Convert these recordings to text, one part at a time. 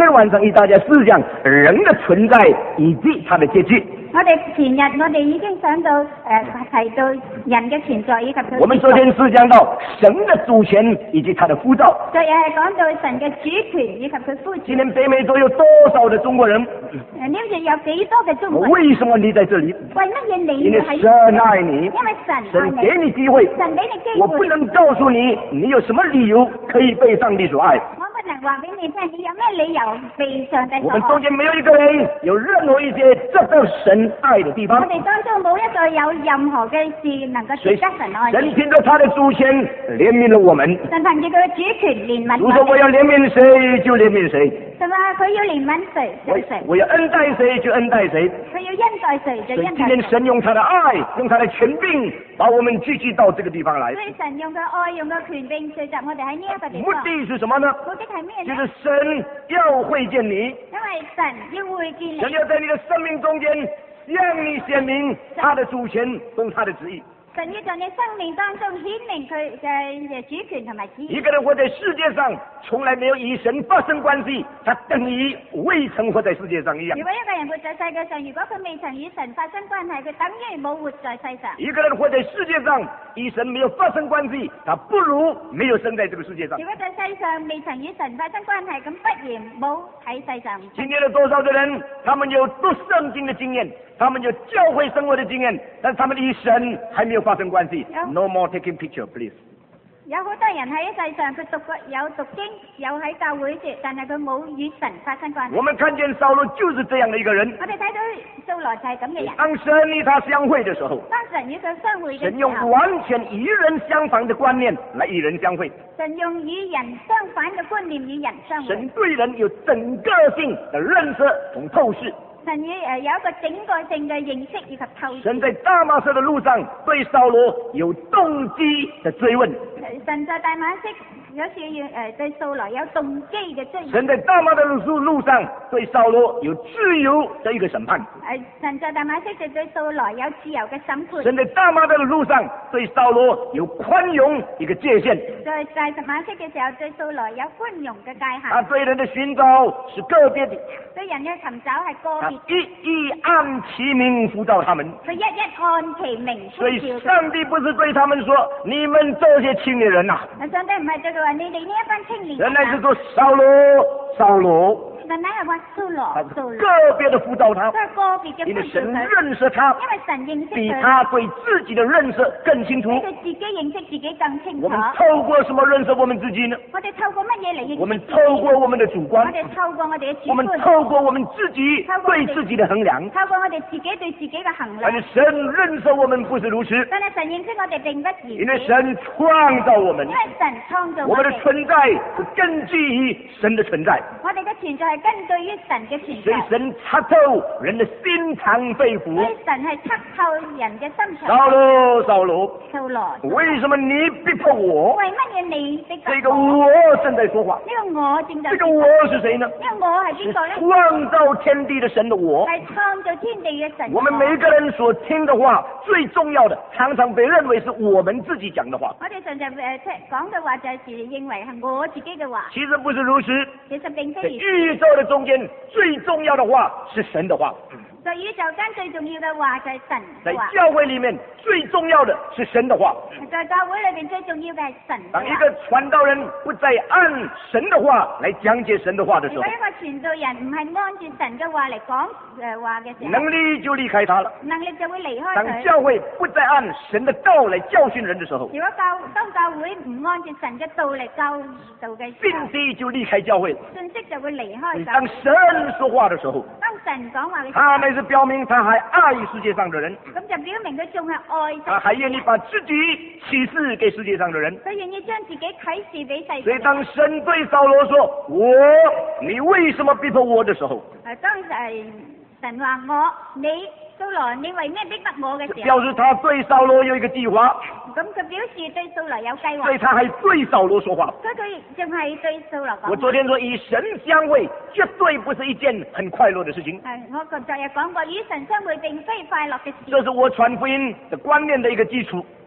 天晚上与大家思想人的存在以及它的结局。 我哋前日我哋已經想到提到人嘅存在以及佢。 我們昨天思想到神的主權以及他的呼召。 昨日係講到神嘅主權以及佢呼召。 今天北美洲有多少的中國人？ 呢日有幾多嘅中國人？ 為什麼你在這裡？ 為乜嘢你因為神愛你， 因為神給你機會， 神俾你機會。 我不能告訴你，你有什麼理由可以被上帝所愛。 我不能話俾你聽，你有咩理由被上帝所愛？ 我們中間沒有一個人有任何一些值得神愛的地方。 我哋當中冇一個有任何嘅事能夠值得神愛。 神憑着他的主權憐憫了我們。 神憑住佢嘅主權憐憫我哋。 主說我要憐憫誰就憐憫誰。 神話佢要憐憫誰就誰。 我要恩待誰就恩待誰。 佢要恩待誰就恩待誰。 今天神用他的愛，用他的權柄，把我們聚集到這個地方來。 所以神用佢愛，用佢權柄聚集我哋喺呢一個地方。 目的是什麼呢？ 目的係咩呢？ 就是神要會見你。 因為神要會見你。 神要在你的生命中間向你顯明他的主權跟他的旨意。 神要在你生命當中顯明佢嘅主權同埋旨意。 一個人活在世界上，從來沒有與神發生關係，他等於未曾活在世界上一樣。 如果一個人活在世界上，如果佢未曾與神發生關係，佢等於冇活在世上。 一個人活在世界上，與神沒有發生關係，他不如沒有生在這個世界上。 如果在世上未曾與神發生關係，咁不如冇喺世上。 今天有多少的人，他們有讀聖經的經驗，他們有教會生活的經驗，但是他們與神還沒有發生關係。No more taking picture, please. 有好多人喺世上，佢有讀經，有喺教會住，但係佢冇與神發生關係。 我們看見掃羅就是這樣的一個人。 我哋睇到掃羅就係咁嘅人。 當神與他相會的時候， 當神與佢相會嘅時候， 神用完全與人相反的觀念來與人相會。 神用與人相反嘅觀念與人相會。 神對人有整個性的認識同透視。 神有一個整個性嘅認識以及透視。 神在大馬色的路上對掃羅有動機的追問。 神在大馬色有時對掃羅有動機嘅追問。 神在大馬的路上對掃羅有自由的一個審判。 神在大馬色就對掃羅有自由嘅審判。 神在大馬的路上對掃羅有寬容一個界限。 在大馬色嘅時候對掃羅有寬容嘅界限。 他對人的尋找是個別的。 對人嘅尋找係個別。 一按其名呼召他們。 佢一按其名呼召。 所以上帝不是對他們說：你們這些青年人啊。 上帝唔係對佢話：你哋呢一班青年人。 原來是說掃羅，掃羅。 神乃係話掃羅， 個別的呼召他。 都係個別嘅呼召佢。 因為神認識他。 因為神認識佢。 比他對自己的認識更清楚。 比佢自己認識自己更清楚。 我們透過什麼認識我們自己呢？ 我哋透過乜嘢嚟認識？ 我們透過我們的主觀。 我哋透過我哋嘅主觀。 我們透過我們自己對自己的衡量。 透過我哋自己對自己嘅衡量。 但是神認識我們不是如此。 但係神認識我哋並不如此。 因為神創造我們。 因為神創造我們的存在是根據於神的存在。 我哋嘅存在係根據於神嘅存在。 所以神測透人的心腸肺腑。 所以神係測透人嘅心腸。 掃羅，掃羅， 掃羅， 為什麼你逼迫我？ 為乜嘢你逼迫我？ 這個我正在說話。 呢個我正在。 這個我是誰呢？ 呢個我係邊個呢？ 創造天地的神的我。 係創造天地嘅神。 我們每個人所聽的話，最重要的，常常被認為是我們自己講的話。 我哋常常講嘅話就係認為係我自己嘅話。 其實不是如此。 其實並非如此。 宇宙的中間最重要的話是神的話。 在宇宙間最重要嘅話就係神嘅話。 在教會裏面最重要的是神的話。 在教會裏面最重要嘅係神嘅話。 當一個傳道人不再按神的話來講解神的話的時候， 如果一個傳道人唔係按住神嘅話嚟講話嘅時候， 能力就離開他了。 能力就會離開佢。 當教會不再按神的道來教訓人的時候， 如果當教會唔按住神嘅道嚟教導嘅時候， 信息就離開教會， 信息就會離開。 當神說話的時候， 當神講話嘅時候， 他那是表明他還愛世界上的人， 咁就表明佢仲係愛。 他還願意把自己啟示給世界上的人， 佢願意將自己啟示俾世界。 所以當神對掃羅說：你為什麼逼迫我的時候， 當神話你掃羅，你為咩逼迫我嘅時候， 表示他對掃羅有一個計劃。 咁佢表示對掃羅有計劃。 所以他還對掃羅說話。 所以佢仲係對掃羅講。 我昨天說與神相會絕對不是一件很快樂的事情。 我昨日講過，與神相會並非快樂嘅事。 這是我傳福音的觀念的一個基礎。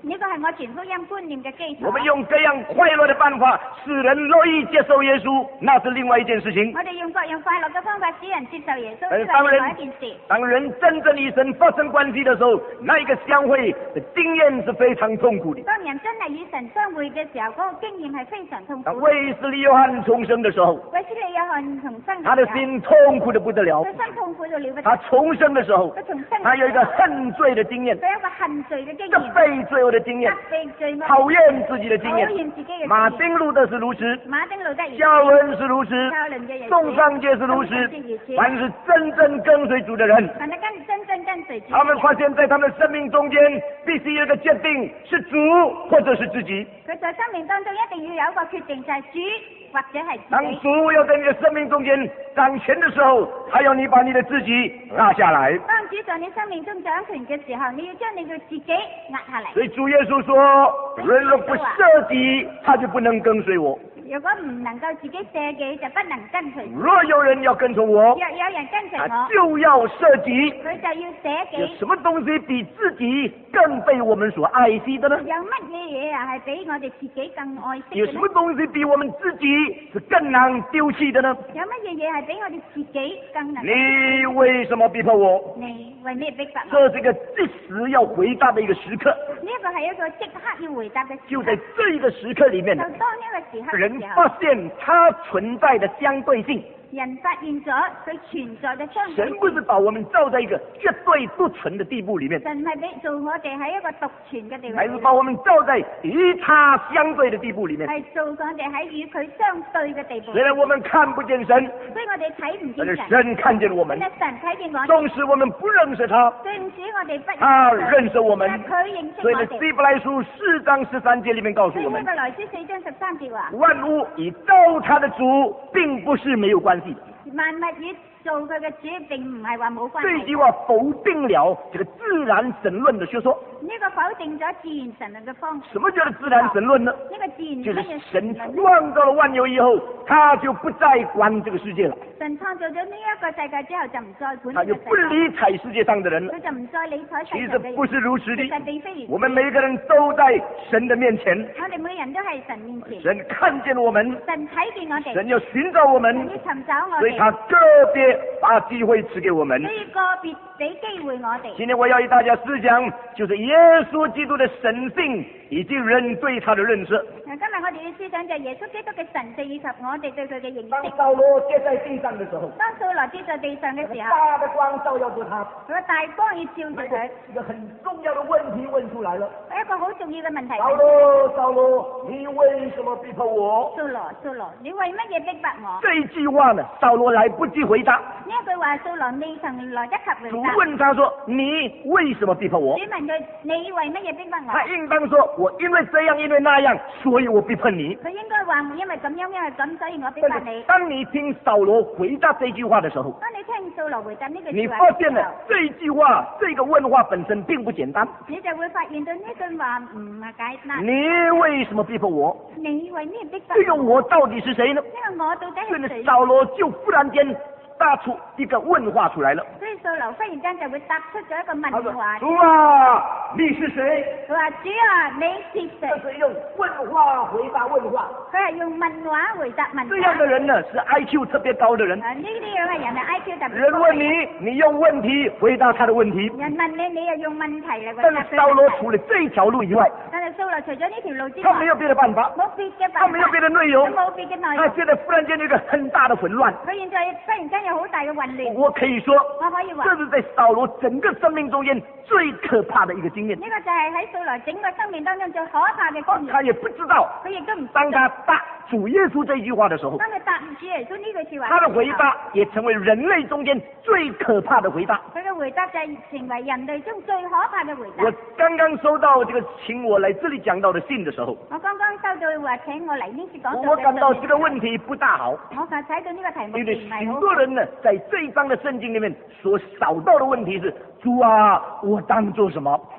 呢個係我傳福音觀念嘅基礎。 我們用各樣快樂的辦法使人樂意接受耶穌，那是另外一件事情。 我哋用各樣快樂嘅方法使人接受耶穌，呢但個係另外一件事。 當人真正與神發生關係的時候，那一個相會的經驗是非常痛苦的。 當人真係與神相會嘅時候，嗰個經驗係非常痛苦。 當衛斯理約翰重生的時候， 衛斯理約翰重生， 他的心痛苦得不得了。 佢心痛苦到了不得。 他重生的時候，他有一個恨罪的經驗， 佢有一個恨罪嘅經驗， 責備罪惡的經驗， 被罪惡， 討厭自己的經驗。 討厭自己嘅經驗。 馬丁路德是如此， 馬丁路德也是， 教恩是如此， 教倫嘅也是， 宋尚節是如此。凡是真正跟隨主的人， 凡係真正跟隨主， 他們發現在他們生命中間必須有一個決定，是主或者是自己。 佢在生命當中一定要有一個決定，就係主或者係自當己。 主要在你的生命中間掌權的時候，還要你把你的自己拉下來。 當主在你生命中掌權嘅時候，你要將你嘅自己壓下嚟。 所以主耶穌說，人若不捨己，他就不能跟隨我。 如果唔能夠自己捨己，就不能跟隨我。 若有人要跟從我， 若有人跟隨我， 他就要捨己。 佢就要捨己。 有什麼東西比自己更被我們所愛惜的呢？ 有乜嘢嘢啊係比我哋自己更愛惜嘅呢？ 有什麼東西比我們自己是更難丟棄的呢？ 有乜嘢嘢係比我哋自己更能？ 你為什麼逼迫我？ 你為咩逼迫我？ 這是一個即時要回答的一個時刻。 呢一個係一個即刻要回答嘅時刻。 就在這一個時刻裏面， 就當呢個時刻人發現它存在的相對性。 人發現咗佢存在嘅相對性。 神不是把我們造在一個絕對獨存的地步裏面， 神係俾做我哋喺一個獨存嘅地位， 還是把我們造在與他相對的地步裏面。 係做我哋喺與佢相對嘅地步。 雖然我們看不見神， 所以我哋睇唔見神， 神看見我們。 神睇見我哋。 縱使我們不認識他， 縱使我哋不認識他認識我們。 佢認識所以呢， 我哋。 希伯來書4章13節裏面告訴我們， 希伯來書4章13節話， 萬物與造他的主並不是沒有關係的。 萬物與做佢嘅主並唔係話冇關係。 這句話否定了這個自然神論的學說。 呢個否定咗自然神論嘅方式。 什麼叫做自然神論呢？ 呢個自然就是神創造了萬有以後，他就不再管這個世界了。 神創造咗呢一個世界之後，就唔再管他就不理睬世界上的人了。 佢就唔再理睬世其上嘅人。 實不是如此的其實並非如此。 我們每個人都在神的面前。 我哋每人都係神面前。 神看見我們。 神睇見我哋。 神要尋找我們。 神要尋找我哋。 所以他個別把機會賜給我們。 所以個別俾機會我哋。 今天我要與大家思想，就是耶穌基督的神性以及人對他的認識。 今日我哋要思想就係耶穌基督嘅神性以及我哋對佢嘅認識。 當掃羅跌在地上的時候， 當掃羅跌在地上嘅時候， 大的光照耀着他， 佢個大光要照住佢。 一個很重要的問題問出來了。 一個好重要嘅問題。 掃羅，掃羅，你為什麼逼迫我？ 掃羅，掃羅，你為乜嘢逼迫我？ 這一句話呢，掃羅來不及回答。 呢一句話，掃羅未曾來得及回答。 主問他說：你為什麼逼迫我？ 主問佢：你為乜嘢逼迫我？ 他應當說：我因為這樣，因為那樣，所以我逼迫你。 佢應該話：因為咁樣，因為咁，所以我逼迫你。 當你聽掃羅回答這句話的時候， 當你聽掃羅回答呢句話， 你發現了這句話，這個問話本身並不簡單。 你就會發現到呢句話唔係簡單。 你為什麼逼迫我？ 你為咩逼迫我？ 這個我到底是誰呢？ 呢個我到底係誰？ 掃羅就忽然間答出一個問話出來了。 所以掃羅忽然間就會答出咗一個問話。 主啊，你是誰？ 佢話：主啊，你是誰？ 這是用問話回答問話。 佢係用問話回答問話。 這樣的人呢，是 IQ 特別高的人。 呢啲樣嘅人係 IQ 特別高。 人問你，你用問題回答他的問題。 人問你，你又用問題嚟回答佢。 但是掃羅除了這一條路以外， 但係掃羅除咗呢條路之外， 他沒有別的辦法， 冇別嘅辦法， 他沒有別的內容， 冇別嘅內容。 他現在忽然間有一個很大的混亂。 佢現在忽然間有好大嘅混亂。 我可以說， 我可以話， 這是在掃羅整個生命中間最可怕的一個經驗。 呢個就係喺掃羅整個生命當中最可怕嘅經驗。 他也不知道， 佢亦都唔知道。 當他答主耶穌這句話的時候， 當佢答主耶穌呢句説話， 他的回答也成為人類中間最可怕的回答。 佢嘅回答就係成為人類中最可怕嘅回答。 我剛剛收到這個請我來這裡講道的信的時候， 我剛剛收到話請我嚟呢次講道嘅信， 我感到這個問題不大好。 我就睇到呢個題目因為唔係好。 許多人呢，在這一章的聖經裡面所找到的問題是：主啊，我當做什麼？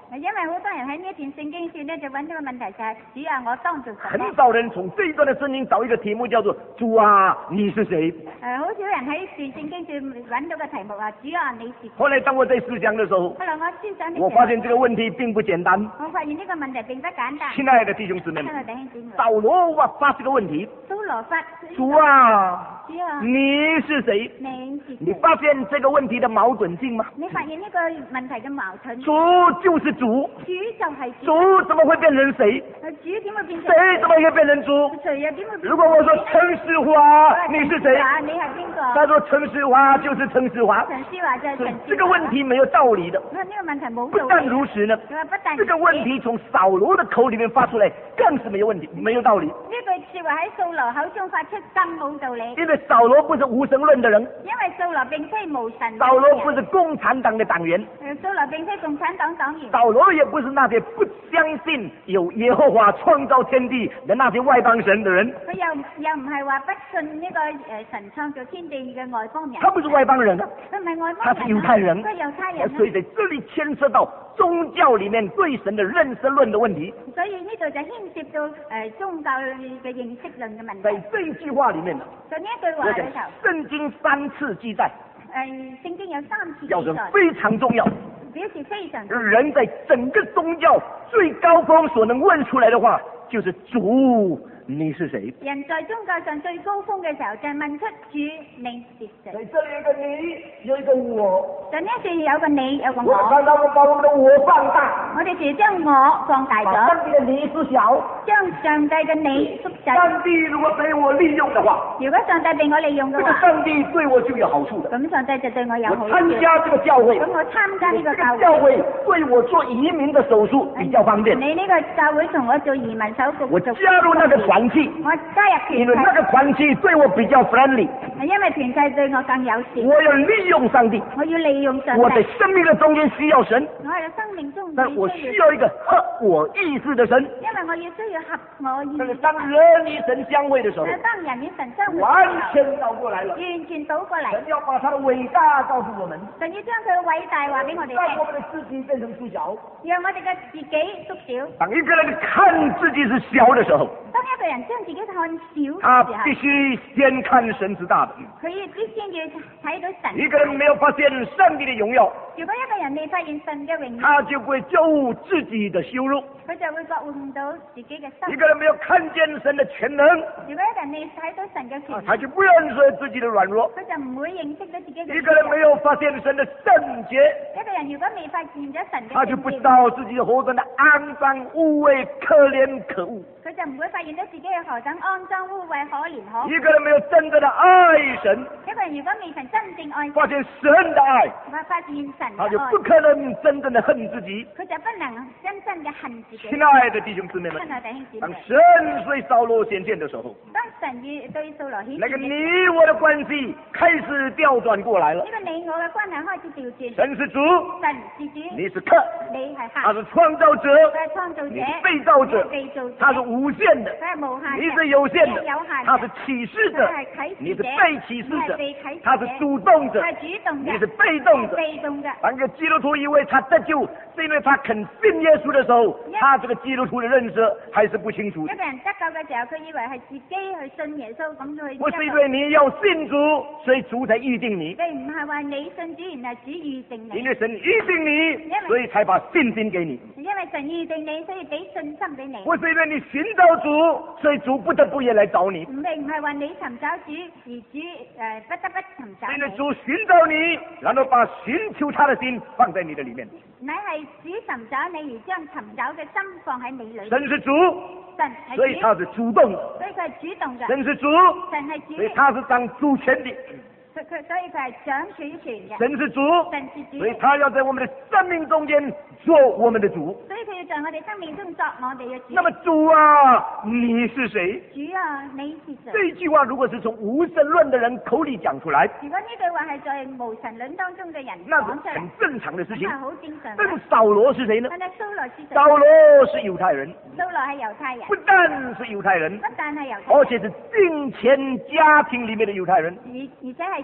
因為好多人喺呢一段聖經書咧，就揾到個問題就係、主啊，我當做神很少人從這一段的聖經找一個題目叫做主啊，你是誰？ 好少人喺段聖經書揾到個題目話主啊，你是誰？ 後來當我在思想的時候， 後來我思想呢， 我發現這個問題並不簡單。 我發現呢個問題並不簡單。 親愛的弟兄姊妹們， 親愛的弟兄姊妹， 掃羅發這個問題， 掃羅發主啊， 主啊， 你是誰？ 你是誰？ 你發現這個問題的矛盾性嗎？ 你發現呢個問題嘅矛盾？ 主就是主， 主就係主， 主怎麼會變成誰？ 主點會變成誰怎麼會變成主？ 誰又點會變成？ 如果我說陳世華，你是誰？ 你係邊個？ 他說陳世華就是陳世華。 陳世華就係陳世華。 這個問題沒有道理的。 呢個問題冇道理。 不但如此呢，這個問題從掃羅的口裏面發出來，更是沒有問題，沒有道理。 呢句說話喺掃羅口中發出更冇道理。 因為掃羅不是無神論的人。 因為掃羅並非無神。 掃羅不是共產黨的黨員。 掃羅並非共產黨黨員。 掃羅也不是那些不相信有耶和華創造天地的那些外邦神的人。 佢又唔係話不信呢個神創造天地嘅外邦人。 他不是外邦人啊。 佢唔係外邦人。 他是猶太人。 佢係猶太人。 所以在這裏牽涉到宗教裏面對神的認識論的問題。 所以呢度就牽涉到宗教嘅認識論嘅問題。 在這一句話裏面， 在呢一句話裏頭， 聖經3次記載。 聖經有3次記要是載。 非常重要。 表示非常。 人在整個宗教最高峰所能問出來的話，就是主，你是誰？ 人在宗教上最高峰嘅時候，就問出主，你是誰？ 在這裏有一個你，有一個我。 在呢一處有個你，有個我。 我看到我把我們的我放大。 我哋就將我放大咗。 把上帝的你縮小。 將上帝嘅你縮細。 上帝如果被我利用的話， 如果上帝被我利用嘅話， 上帝對我就有好處的。 咁上帝就對我有好處。 我參加這個教會。 咁我參加呢個教會對我做移民的手術比較方便。 你呢個教會同我做移民手術。 我加入那個團契。 我加入團契。 因為那個團契對我比較 friendly。 因為團契對我更友善。 我要利用上帝。 我要利用上帝。 我在生命的中間需要神。 我喺生命中。 但我需要一個合我意思的神。 因為我要需要合我意思。 當人與神相會的時候。 當人與神相會。 完全倒過來了。 完全倒過嚟。 神要把他的偉大告訴我們。 神要將佢嘅偉大話俾我哋聽。 讓我們的自己變成縮小。 讓我哋嘅自己縮小。 當一個人看自己是小的時候。 當一個人將自己看小。 他必須先看神是大的。 佢必須要睇到神。 一個人沒有發現上帝的榮耀。 如果一個人未發現神嘅榮耀。 他就會覺悟自己的羞辱。 佢就會覺悟到自己嘅羞辱。 一個人沒有看見神的全能。 如果一個人未睇到神嘅權能。 他就不認識自己的軟弱。 佢就唔會認識到自己嘅。 一個人沒有發現神的聖潔。 一個人如果未發現咗神嘅。 他就不知道自己何等的骯髒污穢可憐可惡。 佢就唔會發現到自己係何等骯髒污穢可憐可惡。 一個人沒有真正的愛神。 一個人如果未曾真正愛神。 發現神的愛。 發現神嘅愛。 他就不可能真正的恨自己。 佢就不能真正嘅恨自己。 親愛的弟兄姊妹們，當神對掃羅顯現的時候， 當神對掃羅顯現， 那個你我的關係開始調轉過來了。 呢個你我嘅關係開始調轉。 神是主， 神是主， 你是客， 你係客。 他是創造者， 佢係創造者， 你是被造者，他是無限的， 佢係無限， 你是有限的，他是啟示者，你是被啟示者，他是主動者，你是被動者。當個基督徒以為他得救，是因為他肯信耶穌的時候，他這個基督徒的認識還是不清楚。 一個人得救嘅時候，佢以為係自己去信耶穌咁去。 不是因為你要信主，所以主才預定你。 並唔係話你信主，然後主預定你。 因為神預定你，所以才把信心給你。 因為神預定你，所以俾信心俾你。 不是因為你尋找主，所以主不得不也來找你。 並唔係話你尋找主，而主不得不尋找你。 因為主尋找你，然後把尋求他的心放在你的裏面。 你係主尋找你，而將尋找嘅心放喺你裏面。 神是主， 神係主， 所以他是主動的。 所以佢係主動嘅。 神是主， 神係主， 所以他是掌主權的。 所以佢係掌主權嘅。 神是主， 神是主， 所以他要在我們的生命中間做我們的主。 所以佢要在我哋生命中作我哋嘅主。 那麼主啊，你是誰？ 主啊，你是誰？ 這一句話如果是從無神論的人口裏講出來， 如果呢句話係在無神論當中嘅人那是講出嚟， 很正常的事情。 係好正常。 但是掃羅是誰呢？ 但係掃羅是誰？ 掃羅是猶太人。 掃羅係猶太人。 不但是猶太人， 不但係猶太人， 而且是敬虔家庭裏面的猶太人。 而且係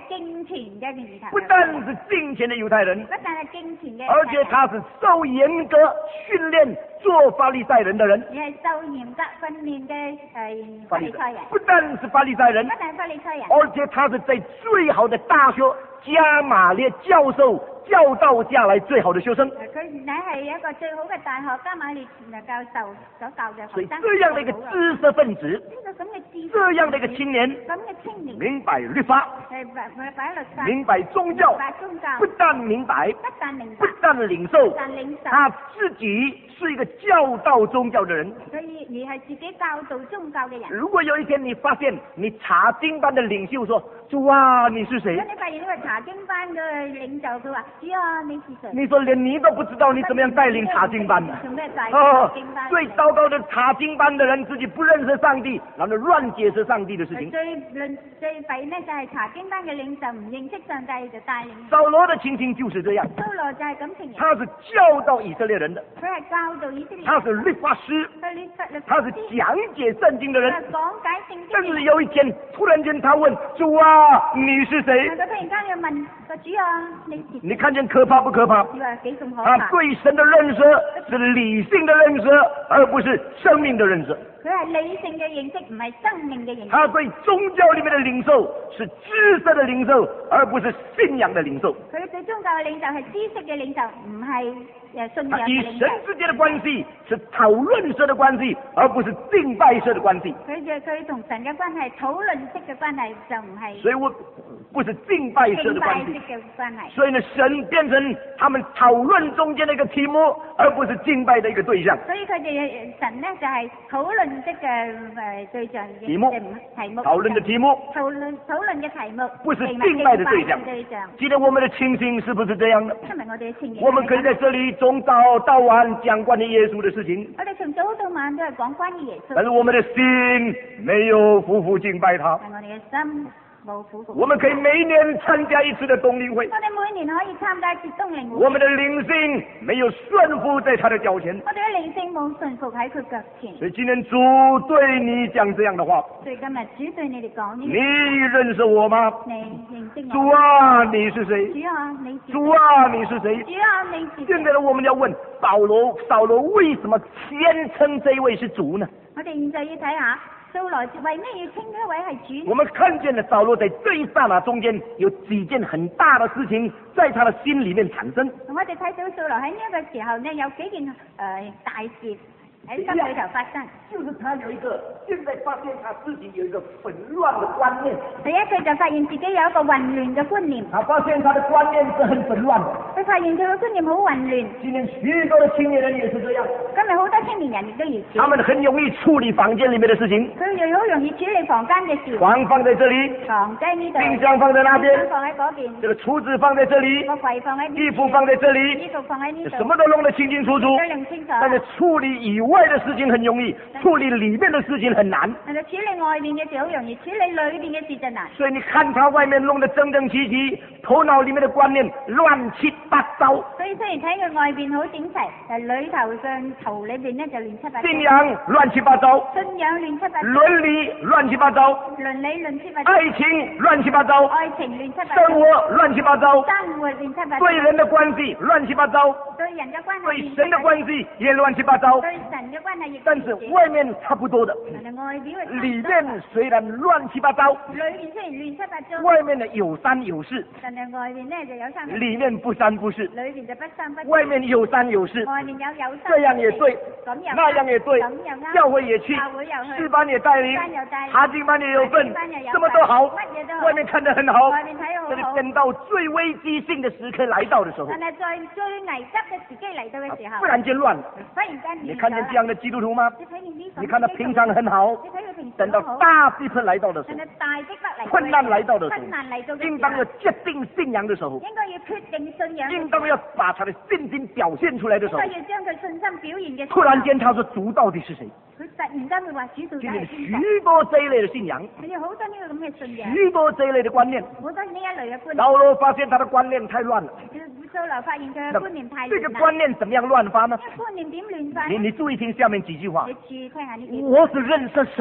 敬虔嘅猶太人， 不但是敬虔的猶太人， 不但係敬虔嘅， 而且他是受嚴格訓練做法利賽人的人。 你係受嚴格訓練嘅法利賽人， 不但是法利賽人， 不但係法利賽人， 而且他是在最好的大學加馬列教授教導下來最好的學生。 佢乃係一個最好嘅大學加馬列教授所教嘅學生。 所以這樣的一個知識分子，這樣的一個青年，明白律法，明白宗教，不但明白，不但領受，他自己是一個教導宗教的人。 所以你係自己教導宗教嘅人。 如果有一天你發現你查經班的領袖說：主啊，你是誰？ 如果你發現呢個查經班嘅領袖佢話：主啊，你是誰？ 你說連你都不知道你怎麼樣帶領查經班的？最糟糕的查經班的人自己不認識上帝，然後亂解釋上帝的事情。 最弊呢就係查經班嘅領袖唔認識上帝就帶領。 掃羅的情形就是這樣。 掃羅就係咁情形。 他是教導以色列人的。 佢係教導以色列人。 他是律法師。他是講解聖經的人。 講解聖經。 但是有一天，突然間他問：主啊，你是誰？ 佢突然間要問個主啊，你是誰？ 你看見可怕不可怕？ 幾咁可怕？ 他對神的認識是理性的認識，而不是生命的認識。 佢係理性嘅認識，唔係生命嘅認識。 他對宗教裏面的領受是知識的領受，而不是信仰的領受。 佢對宗教嘅領受係知識嘅領受，唔係信仰嘅領受。 與神之間的關係是討論式的關係，而不是敬拜式的關係。 佢同神嘅關係討論式嘅關係，就唔係。 所以我不是敬拜式的關係。 敬拜式嘅關係。 所以呢，神變成他們討論中間的一個題目，而不是敬拜的一個對象。 所以佢哋神呢就係討論式嘅對象。 題目。討論的題目。 討論嘅題目。 不是敬拜的對象。記得我們的情形是不是這樣的？我們可以在這裡從早到晚講關於耶穌的事情。 我哋從早到晚都係講關於耶穌。 但是我們的心沒有夫婦敬拜他。 我哋嘅心冇夫婦。 我們可以每年參加一次的冬令會。 我哋每年可以參加一次冬令會。 我們的靈性沒有順服在他的腳前。 我哋嘅靈性冇順服喺佢腳前。 所以今天主對你講這樣的話。 所以今日主對你哋講呢。 你認識我嗎？ 你認識我。 主啊，你是誰？ 主啊，你是誰？ 主啊，你是誰？ 主啊，你是誰？ 現在呢，我們要問掃羅為什麼先稱這位是主呢？ 我哋現在要睇下。掃羅為咩要稱呢位係主？ 我們看見了掃羅在這一剎那中間有幾件很大的事情在他的心裏面產生。 我哋睇到掃羅喺呢個時候呢，有幾件大事喺心裏頭發生。 就是他有一個，現在發現他自己有一個混亂的觀念。 第一，佢就發現自己有一個混亂嘅觀念。 他發現他的觀念是很混亂的。 佢發現佢嘅觀念好混亂。 今天許多的青年人也是這樣。 今日好多青年人亦都如此。 他們很容易處理房間裏面的事情。 佢哋好容易處理房間嘅事。 床放在這裡， 床喺呢度， 冰箱放在那邊， 冰箱放喺嗰邊， 這個廚子放在這裡， 個櫃放喺呢度， 衣服放在這裡， 衣服放喺呢度， 什麼都弄得清清楚楚。但是處理以外的事情很容易，處理裡面的事情很難。 處理外面嘅事好容易，處理裏面嘅事就難。 所以你看他外面弄得整整齊齊，頭腦裡面的觀念亂七八糟。 所以雖然睇佢外邊好整齊，但裏頭嘅頭裏邊呢就亂七八糟。 信仰亂七八糟。 信仰亂七八糟。 倫理亂七八糟。 倫理亂七八糟。 愛情亂七八糟。 愛情亂七八糟。 生活亂七八糟。 生活亂七八糟。 對人的關係亂七八糟。 對人嘅關係。 對神的關係也亂七八糟。 對神嘅關係亦。 但是外面差不多的。裡面雖然亂七八糟， 裏面雖然亂七八糟， 外面呢有三有四， 但係外面呢就有三， 裡面不三不四， 裏面就不三不四， 外面有三有四， 外面有三， 這樣也對，那樣也對，教會也去，詩班也帶領，查經班也有份，什麼都好，外面看得很好，這裡等到最危機性的時刻來到的時候， 但係在最危急嘅時機嚟到嘅時候， 忽然間亂了， 忽然間你看見這樣的基督徒嗎？你看他平常很好，等到大逼迫來到的時候，困難來到的時候，應當要決定信仰的時候， 應該要決定信仰， 應當要把他的信心表現出來的時候， 應該要將佢信心表現嘅時候， 突然間他說主到底是誰？ 佢突然間會話主到底係邊個？ 許多這一類的信仰， 有好多呢個咁嘅信仰， 許多這一類的觀念， 好多呢一類嘅觀念。 掃羅發現他的觀念太亂了。 掃羅發現佢嘅觀念太亂啦。 這個觀念怎麼樣亂發呢？ 觀念點亂發？ 你注意聽下面幾句話。 你注意聽下呢幾句。 我是認識神的，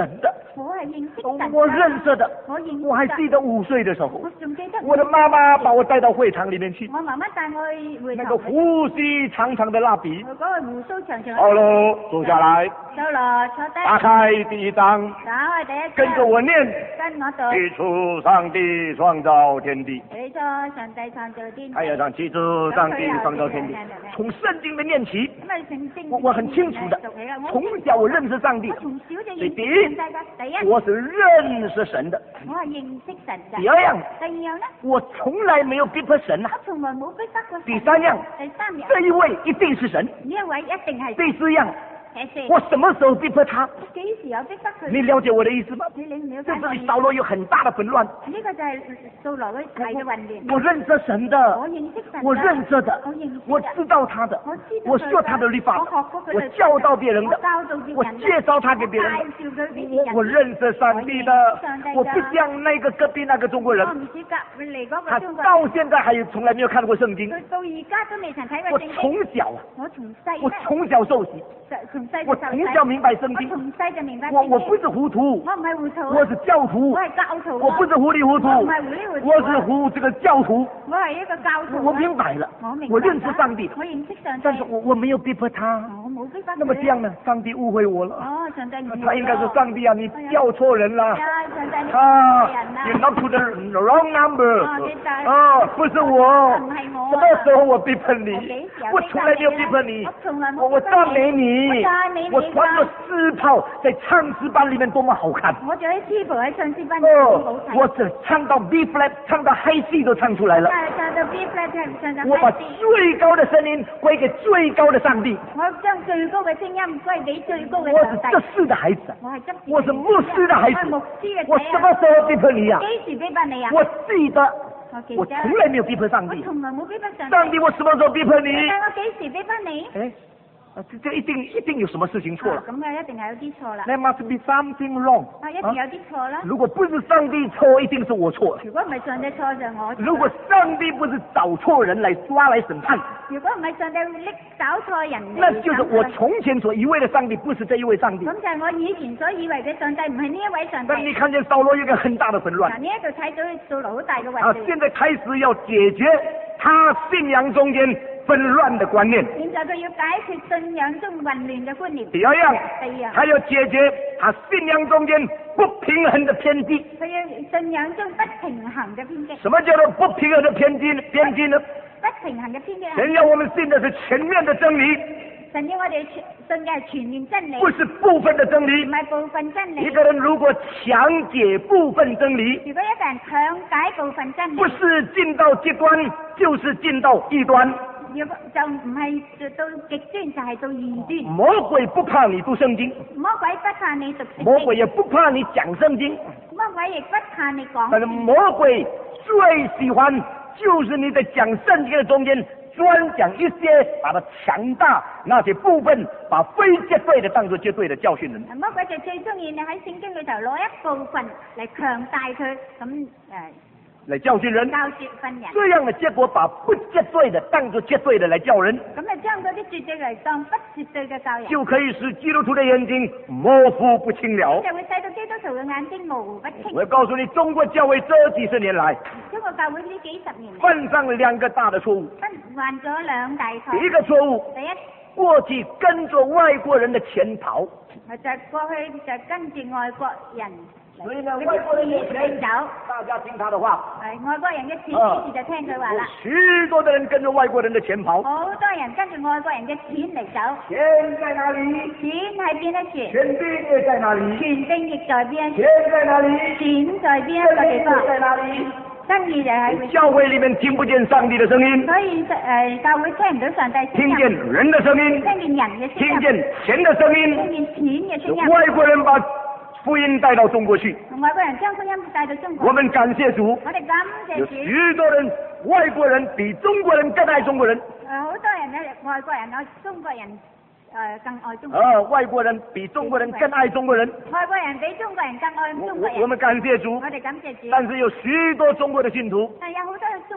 我係認識神。 我認識的。我還記得5歲的時候，我的媽媽把我帶到會場裡面去。 我媽媽帶我去會場。 那個胡鬚長長的蠟筆。 嗰個胡鬚長長。 好了，坐下來。 到了，坐低。 打開第1章。 打開第1章。 跟着我念。 跟我讀。 起初上帝創造天地。 起初上帝創造天地。 哎呀，起初上帝創造天地。從聖經的念起。我很清楚的。從小我認識上帝。 從小就認識第一，我是認識神的。 我係認識神的。 第二樣呢？ 我從來沒有逼迫神啊。 我從來冇逼迫過神。 第三樣，這一位一定是神。 呢一位一定係。 第四樣，我什麼時候逼迫他？ 幾時有逼迫佢？ 你了解我的意思嗎？ 你了解這裡掃羅有很大的混亂。 呢個就係掃羅嘅大嘅混亂。 我認識神的。 我認識神的。 我認識的。我知道他的。我學他的律法。我教導別人的。我介紹他給別人。我認識上帝的。我不像那個隔壁那個中國人。他到現在還從來沒有看過聖經。 到而家都未曾睇過聖經。 我從小。 我從小受洗。我從小明白聖經。 從細就明白。 我不是糊塗。 我唔係糊塗。 我是教徒。 我係教徒。 我不是糊裡糊塗。 我唔係糊裡糊塗。 我是這個教徒。 我係一個教徒。 我明白了。我認識上帝。 我認識上帝。 但是我沒有逼迫他。 我冇逼迫佢。 那麼這樣呢？上帝誤會我了。 上帝誤會我。 他應該說上帝啊，你叫錯人了。 上帝你錯人啦。 You not put the wrong number。不是我。 唔係我。 什麼時候我逼迫你？我從來沒有逼迫你。 我從來冇。 我讚美你。我穿着絲袍在唱詩班裡面多麼好看。 我着喺絲袍喺唱詩班裡面好睇。 我只唱到 B flat， 唱到 high C 都唱出來了。 唱到 B flat， 唱到 high C。 我把最高的聲音歸給最高的上帝。 我將最高嘅聲音歸俾最高嘅上帝。 我是執事的孩子。我是牧師的孩子。 牧師嘅仔。 我什麼時候逼迫你啊？ 幾時逼迫你啊？ 我記得。我從來沒有逼迫上帝。 我從來冇逼迫上帝。 上帝，我什麼時候逼迫你？ 我幾時逼迫你？ 這一定有什麼事情錯了。 咁嘅一定係有啲錯啦。 There must be something wrong。 一定有啲錯啦。 如果不是上帝錯，一定是我錯。 如果唔係上帝錯就我錯。 如果上帝不是找錯人來抓來審判。 如果唔係上帝找錯人。 那就是我從前所以為的上帝，不是這一位上帝。 咁就係我以前所以為嘅上帝，唔係呢一位上帝。 但你看見掃羅有一個很大的混亂。 嗱，呢一度睇到掃羅好大嘅混亂。 現在開始要解決他信仰中間紛亂的觀念。 現在佢要解決信仰中混亂嘅觀念。 第二樣，他要解決他信仰中間不平衡的偏激。 佢要信仰中不平衡嘅偏激。 什麼叫做不平衡的偏激呢？ 不平衡嘅偏激。 神要我們信的是全面的真理。 神要我哋信嘅係全面真理。 不是部分的真理。 唔係部分真理。 一個人如果強解部分真理， 如果一個人強解部分真理， 不是進到極端，就是進到異端。 如果就唔係到極端，就係到異端。 魔鬼不怕你讀聖經， 魔鬼不怕你讀聖經， 魔鬼也不怕你講聖經， 魔鬼亦不怕你講。 但是魔鬼最喜歡就是你在講聖經的中間專講一些把它強大那些部分，把非絕對的當作絕對的教訓人。 魔鬼就最中意你喺聖經裏頭攞一部分嚟強大佢，咁來教訓人， 教訓人， 這樣的結果把不絕對的當作絕對的來教人， 咁就將嗰啲絕對嚟當不絕對嘅教人， 就可以使基督徒的眼睛模糊不清了， 就會使到基督徒嘅眼睛模糊不清。 我要告訴你，中國教會這幾十年來， 中國教會呢幾十年犯上兩個大的錯誤， 犯咗兩大錯。 第一個錯誤， 第一， 過去跟着外國人的前跑， 就過去就跟住外國人。 所以呢，外國人有錢， 大家聽他的話。 外國人嘅錢，於是就聽佢話啦。 許多的人跟着外國人的前跑。 好多人跟住外國人嘅錢嚟走。 錢在哪裏？ 錢喺邊一處？ 權柄也在哪裏？ 權柄亦在邊一處？ 錢在哪裏？ 錢在邊一個地方？ 在哪裏？ 真理就喺教會裏面聽不見上帝的聲音。 所以教會聽唔到上帝聲音。 聽見人的聲音。 聽見人嘅聲音。 聽見錢的聲音。 聽見錢嘅聲音。 外國人把福音帶到中國去， 外國人將福音帶到中國。 我們感謝主， 我哋感謝主。 有許多人，外國人比中國人更愛中國人。 好多人咧，外國人愛中國人，更愛中國人。 外國人比中國人更愛中國人。 外國人比中國人更愛中國人。 我們感謝主。 我哋感謝主。 但是有許多中國的信徒， 但有好多中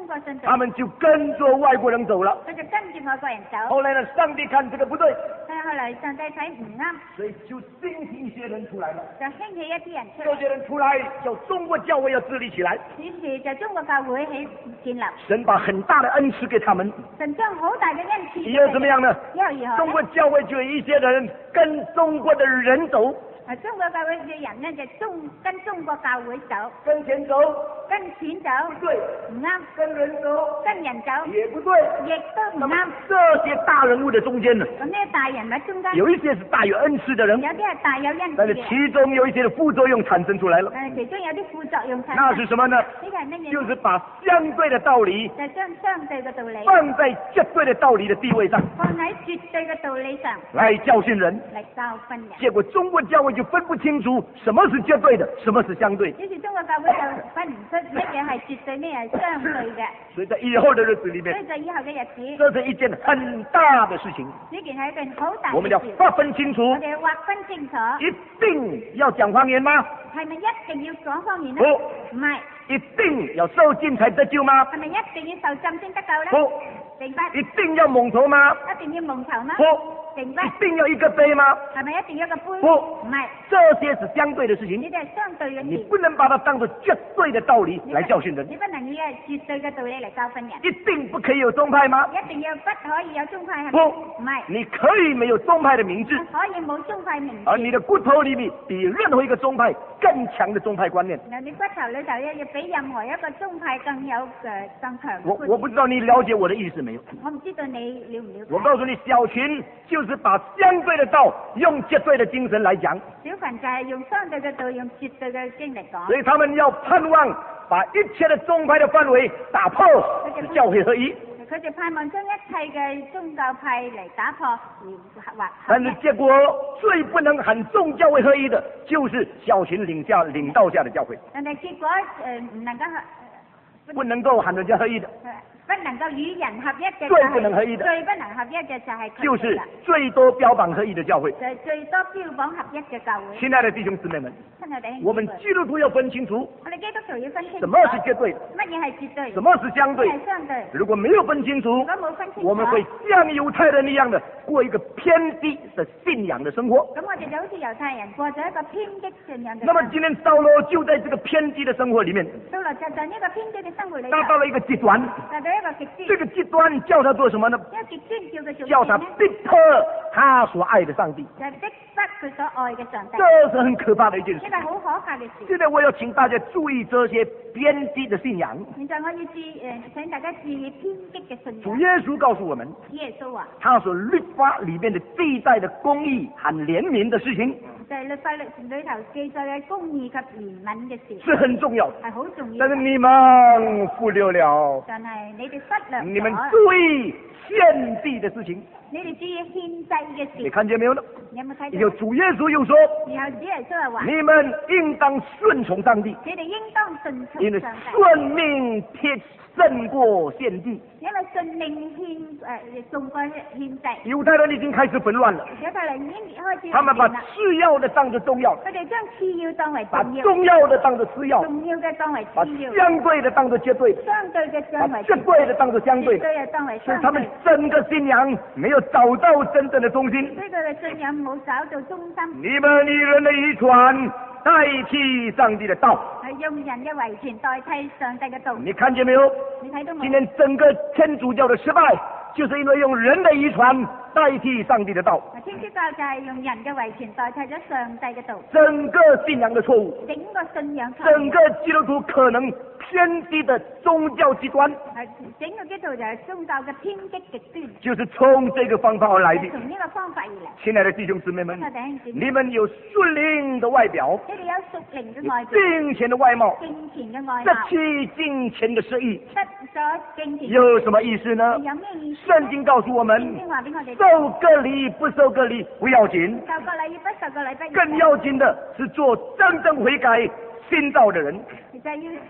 中國信徒， 他们就跟着外国人走了。 佢就跟住外國人走。 后來呢，上帝看这个不對， 但係後來上帝睇唔啱， 所以就興起一些人出來了。 就興起一啲人出這些人出來，叫中國教會要治理起來。 於是就中國教會起建立。 神把很大的恩賜給他們。 神將好大嘅恩賜。 以後怎麼樣呢？ 以後如何？ 中國教會就有一些人跟中國的人走。 中國教會嘅人呢，就跟中國教會走， 跟錢走， 跟錢走， 不對， 唔啱， 跟人走， 跟人走， 也不對， 亦都唔啱。 這些大人物的中間呢， 咁呢大人物中間， 有一些是大有恩賜的人， 有啲係大有恩賜嘅， 但是其中有一些的副作用產生出來了。 其中有啲副作用產生。 那是什麼呢？ 呢個係乜嘢？ 就是把相對的道理， 就將相對嘅道理放在絕對的道理的地位上， 放喺絕對嘅道理上， 來教訓人， 嚟教訓人。 結果中國教會就分不清楚什麼是絕對的，什麼是相對。 於是中國教會就分唔出乜嘢係絕對，咩係相對嘅。 所以在以後的日子裏面， 所以在以後嘅日子， 這是一件很大的事情。 呢件係一件好大嘅事。 我們要劃分清楚。 我哋要劃分清楚。 一定要講方言嗎？ 係咪一定要講方言呢？ 不， 唔係。 一定要受浸才得救嗎？ 係咪一定要受浸先得救呢？ 不。 明白。 一定要蒙頭嗎？ 一定要蒙頭嗎？ 不。 明白。 一定要一個杯嗎？ 係咪一定要一個杯？ 不。 唔係。 這些是相對的事情。 呢啲係相對嘅事。 你不能把它當作絕對的道理來教訓人。 你不能以絕對嘅道理嚟教訓人。 一定不可以有宗派嗎？ 一定要不可以有宗派係咪？ 不。 唔係。 你可以沒有宗派的名字。 可以冇宗派名字。 而你的骨頭裏面比任何一個宗派更強的宗派觀念。 嗱，你骨頭裏頭要比任何一個宗派更有更強。 我不知道你了解我的意思沒有？ 我唔知道你了唔了解。 我告訴你，小群就是把相對的道用絕對的精神來講。 小群就係用相對嘅道，用絕對嘅經嚟講。 所以他們要盼望把一切的宗派的範圍打破，使教會合一。 佢哋盼望將一切嘅宗教派嚟打破而劃。 但是結果最不能喊眾教會合一的，就是小群領導下的教會。 但係結果唔能夠不能夠喊人家合一的。 不能夠與人合一嘅， 最不能合一的， 最不能合一嘅就係就是最多標榜合一的教會， 就係最多標榜合一嘅教會。 親愛的弟兄姊妹們，我們基督徒要分清楚， 我哋基督徒要分清楚， 什麼是絕對， 乜嘢係絕對， 什麼是相對， 相對。 如果沒有分清楚， 如果冇分清楚， 我們會像猶太人一樣的過一個偏激的信仰的生活。 咁我哋就好似猶太人過咗一個偏激信仰嘅。 那麼今天掃羅就在這個偏激的生活裏面， 掃羅就在呢個偏激嘅生活裏， 達到了一個極端。 一個極端， 這個極端叫他做什麼呢？叫他逼迫他所愛的上帝。 就係逼迫佢所愛嘅上帝。 這是很可怕的一件事。 呢個好可怕嘅事。 現在我要請大家注意這些偏激的信仰。 現在我要請大家注意偏激嘅信仰。 主耶穌告訴我們， 耶穌啊， 他所律法裏面的記載的公義和憐憫的事情， 就係律法裏頭記載嘅公義及憐憫嘅事， 是很重要的， 係好重要。 但是你們忽略了， 但係你哋忽略咗， 你們注意獻祭的事情， 你哋注意獻祭嘅事， 你看見沒有呢？ 你有冇睇到？ 有主耶穌又說， 然後主耶穌又話， 你們應當順從上帝， 你哋應當順從因為上帝， 順命撇勝過獻祭。 因為順命勝過獻祭。 猶太人已經開始紛亂了， 猶太人已經開始， 他們把次要的當作重要， 佢哋將次要當為把重要， 重要的當作次要， 重要嘅當為把次要， 相對的當作絕對， 相對嘅當為絕對的當作相對， 絕對嘅當為所以他們相對。 整個信仰沒有找到真正的中心。 所以佢哋信仰冇找到中心。 你們以人的遺傳代替上帝的道， 係用人嘅遺傳代替上帝嘅道。 你看見沒有？ 你睇到冇？ 今天整個天主教的失敗，就是因為用人的遺傳代替上帝的道。 天主教就係用人嘅遺傳代替咗上帝嘅道。 整個信仰的錯誤， 整個信仰錯誤， 整個基督徒可能偏激的宗教極端， 整個基督徒就係宗教嘅偏激極端， 就是從這個方法而來的。 從呢個方法而嚟。 親愛的弟兄姊妹們， 弟兄姊妹， 你們有屬靈的外表， 你哋有屬靈嘅外表， 金錢的外貌， 敬虔嘅外失貌， 去金錢的失意， 失咗敬虔， 有什麼意思呢？ 有咩意思？ 聖經告訴我們， 聖經話俾我哋， 受割禮不受割禮不要緊， 受個禮不受個禮不要緊， 更要緊的是做真正悔改新造的人。 其實要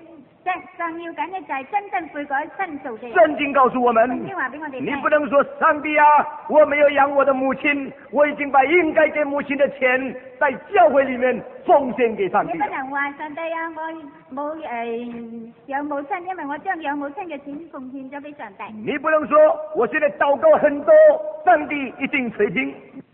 神要緊嘅就係真正悔改新造嘅人。 聖經告訴我們， 聖經話俾我哋聽， 你不能說上帝啊，我沒有養我的母親，我已經把應該給母親的錢在教會裏面奉獻給上帝。 你不能話上帝啊，我冇養母親，因為我將養母親嘅錢奉獻咗俾上帝。 你不能說我現在禱告很多，上帝一定垂聽。